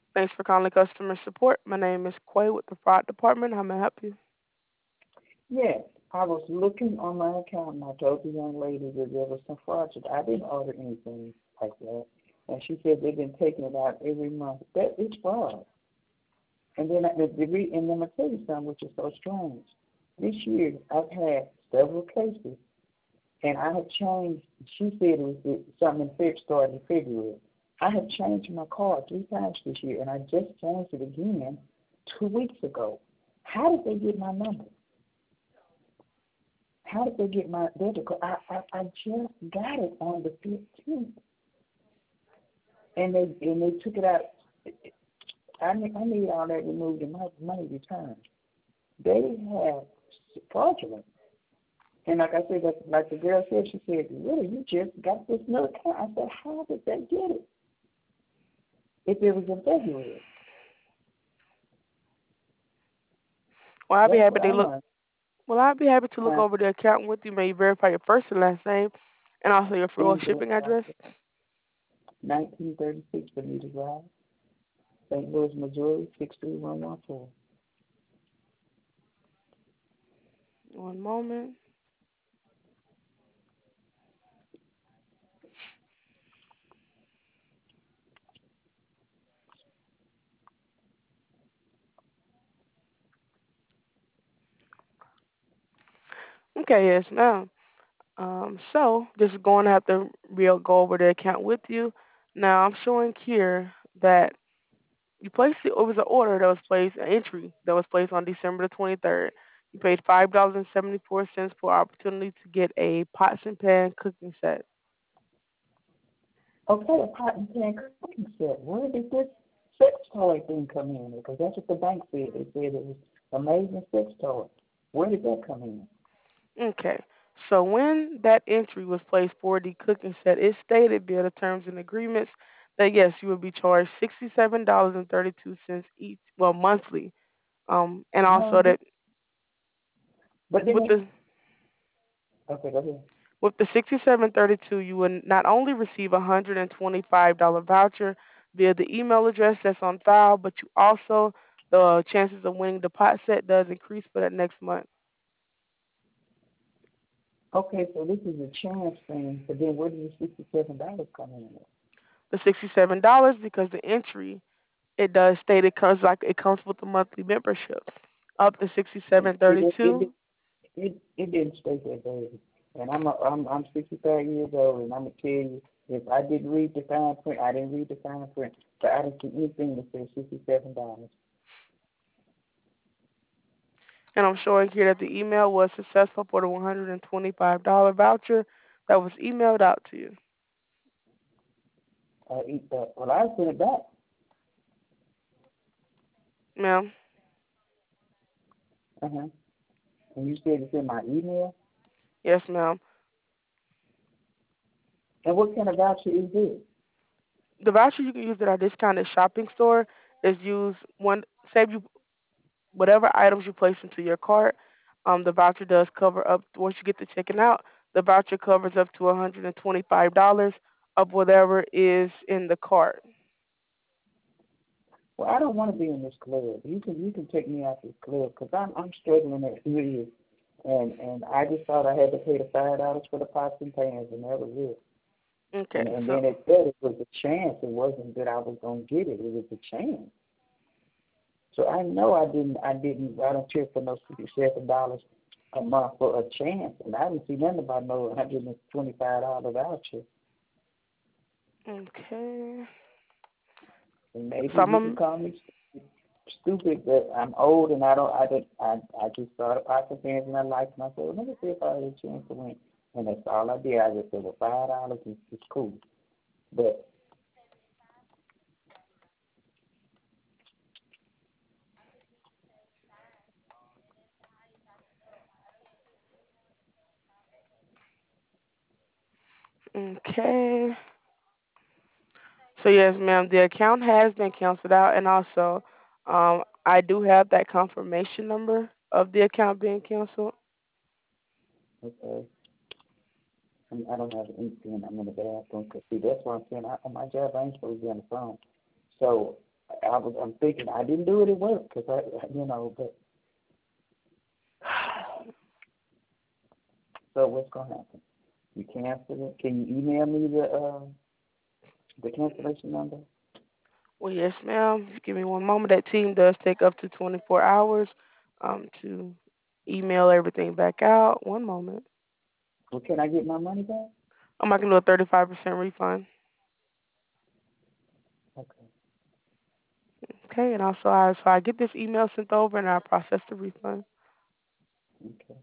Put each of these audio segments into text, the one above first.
Thanks for calling customer support. My name is Quay with the fraud department. How may I help you? Yes, I was looking on my account and I told the young lady that there was some fraudulent. I didn't order anything like that. And she said they've been taking it out every month. That is fraud. And then and then I tell you something which is so strange. This year I've had several cases and I have changed. She said something in February started in February. I have changed my card 3 times this year and I just changed it again 2 weeks ago. How did they get my number? How did they get my debit card? I just got it on the 15th, and they took it out. I need all that removed and my money returned. They have fraudulent, and like I said, like the girl said, she said, "Really, you just got this new account?" I said, "How did they get it? If it was in February?" Well, I'll be That's happy what to I look. want. Well, I'll be happy to look Uh, over the account with you. May you verify your first and last name, and also your full and shipping address. 1936 Benita Drive, St. Louis, Missouri 63114. One moment. Okay, yes, ma'am. So just going to have to real go over the account with you. Now I'm showing here that you placed it was an order that was placed, an entry that was placed on December the 23rd. You paid $5.74 for opportunity to get a pots and pan cooking set. Okay, a pot and pan cooking set. Where did this sex toy thing come in? Because that's what the bank said. They said it was amazing sex toy. Where did that come in? Okay. So when that entry was placed for the cooking set, it stated via the terms and agreements that yes, you would be charged $67.32 each, well, monthly. And No, also that but then with they, the okay, go ahead. with the 6732, you will not only receive a $125 voucher via the email address that's on file, but you also the chances of winning the pot set does increase for that next month. Okay, so this is a chance thing, but then where did the $67 come in? The $67 because the entry it does state it comes with a monthly membership up to It, it, it, 6732. it didn't stay that bad. And I'm 65 years old, and I'm gonna tell you, if I didn't read the fine print, I didn't read the fine print, but I didn't see anything that says $67. And I'm showing here that the email was successful for the $125 voucher that was emailed out to you. Well, I sent it back. Ma'am, Uh-huh. And you said it's in my email. yes, ma'am. And what kind of voucher is this? The voucher you can use at our discounted shopping store is use one save you whatever items you place into your cart. The voucher does cover up once you get to checking out. The voucher covers up to $125 of whatever is in the cart. Well, I don't want to be in this club. You can take me out this club because I'm struggling as it is, and I just thought I had to pay the $5 for the pots and pans, and that was it. Okay, And so then it said it was a chance. It wasn't that I was gonna get it. It was a chance. So I know I didn't volunteer for no $67 a month for a chance, and I didn't see nothing about no $125 voucher. okay. And maybe So you can call me stupid, but I'm old and I don't I just saw the pots and pans and I liked them. I said, well, let me see if I have a chance to win. And that's all I did. I just said, well, $5 is cool. But okay. So yes, ma'am, the account has been canceled out, and also, I do have that confirmation number of the account being canceled. okay, I don't have anything. I'm in the bathroom. Cause see, that's what I'm saying. On my job, I ain't supposed to be on the phone. So I'm thinking I didn't do it at work because but so what's gonna happen? You cancel it? Can you email me the cancellation number? Well, yes, ma'am. Just give me one moment. That team does take up to 24 hours to email everything back out. One moment. Well, can I get my money back? I can do a 35% refund. Okay. Okay, and also I get this email sent over and I process the refund. Okay.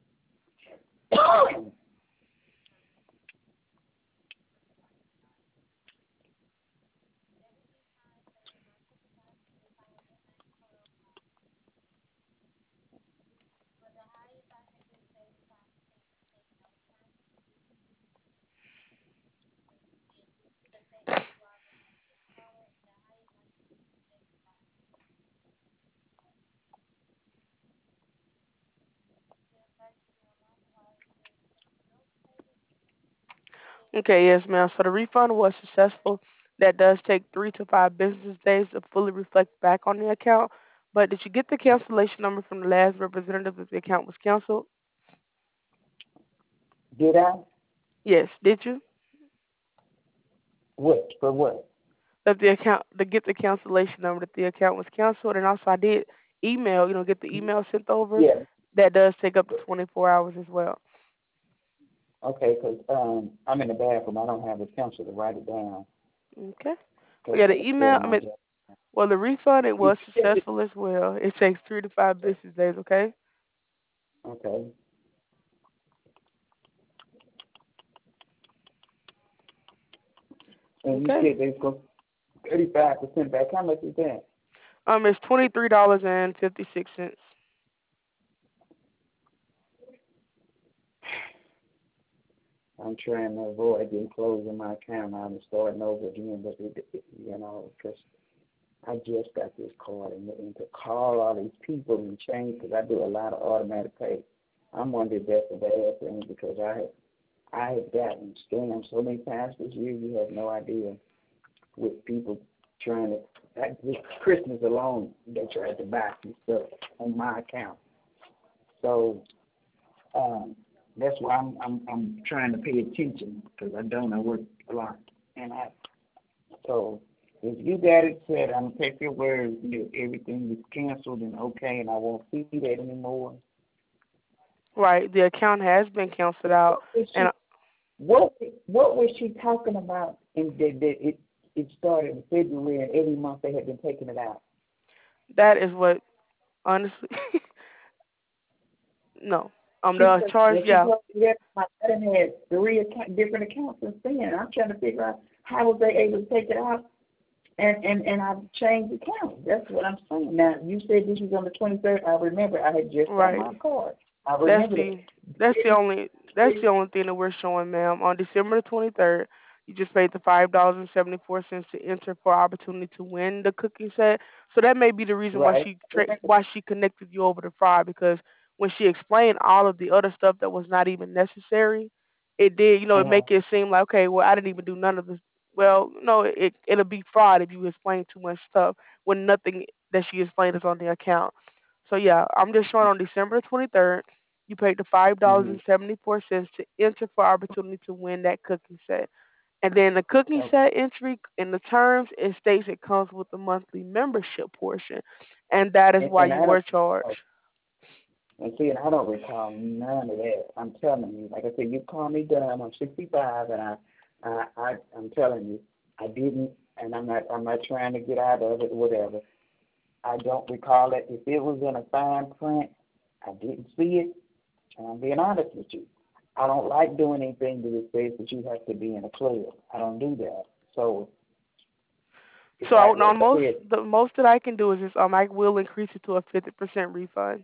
Okay, yes, ma'am. So the refund was successful. That does take 3 to 5 business days to fully reflect back on the account. But did you get the cancellation number from the last representative that the account was canceled? Did I? Yes, did you? What? For what? That the account to get the cancellation number that the account was canceled, and also I did email, get the email sent over. Yeah. That does take up to 24 hours as well. Okay, 'cause I'm in the bathroom. I don't have a pencil to write it down Okay. Well, because yeah, I the was scared email. of I my mean, job. well, the refund it You was said it. successful as well. It takes 3 to 5 business days. Okay. Okay. And you Okay. said they go 35% back. How much is that? It's $23.56. I'm trying to avoid getting closing my account out and starting over again, but because I just got this card and to call all these people and change because I do a lot of automatic pay. I'm wondering if that's a bad thing because I have gotten scammed so many times this year. You have no idea with people trying to. Like this Christmas alone, they tried to buy some stuff on my account. So um, that's why I'm trying to pay attention because I work a lot, and so if you got it said, I'm gonna take your word that everything is canceled and okay, and I won't see that anymore. Right. The account has been canceled out, What was and what was she talking about? In that it started in February, and every month they had been taking it out. that is what honestly. No. The Because charge. when she Yeah. told me that, I done had different accounts since then. I'm trying to figure out how was they able to take it out, and I've changed accounts. That's what I'm saying. Now you said this was on the 23rd. I remember I had just got Right. my card. I That's remember that. the that's the only that's the only thing that we're showing, ma'am. On December the 23rd, you just paid the $5.74 to enter for opportunity to win the cookie set. So that may be the reason why Right. why she connected you over to fraud because when she explained all of the other stuff that was not even necessary, it did it Uh-huh. make it seem like okay, well I didn't even do none of this. Well, no, it'll be fraud if you explain too much stuff when nothing that she explained is on the account. So yeah, I'm just showing on December 23rd. You paid the Mhm. $5.74 to enter for opportunity to win that cooking set. And then the cooking Okay. set entry in the terms it states it comes with the monthly membership portion. And that is why And you I don't. were charged. And see, and I don't recall none of that. I'm telling you, like I said, you call me dumb. I'm 65, and I'm telling you, I didn't, and I'm not trying to get out of it or whatever. I don't recall it. If it was in a fine print, I didn't see it. And I'm being honest with you. I don't like doing anything that says that you have to be in a club. I don't do that. So if So I, on like I said, the most that I can do is just I will increase it to a 50% refund.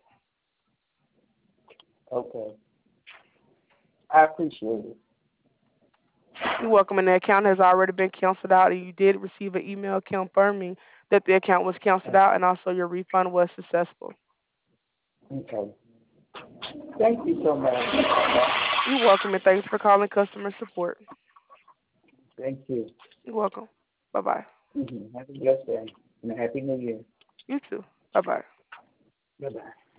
okay, I appreciate it. You're welcome. And the account has already been canceled out, and you did receive an email confirming that the account was canceled out, and also your refund was successful. Okay. Thank you so much. You're welcome, and thanks for calling customer support. Thank you. You're welcome. Bye bye. Have a blessed day. and a happy new year. You too. Bye bye. Bye bye.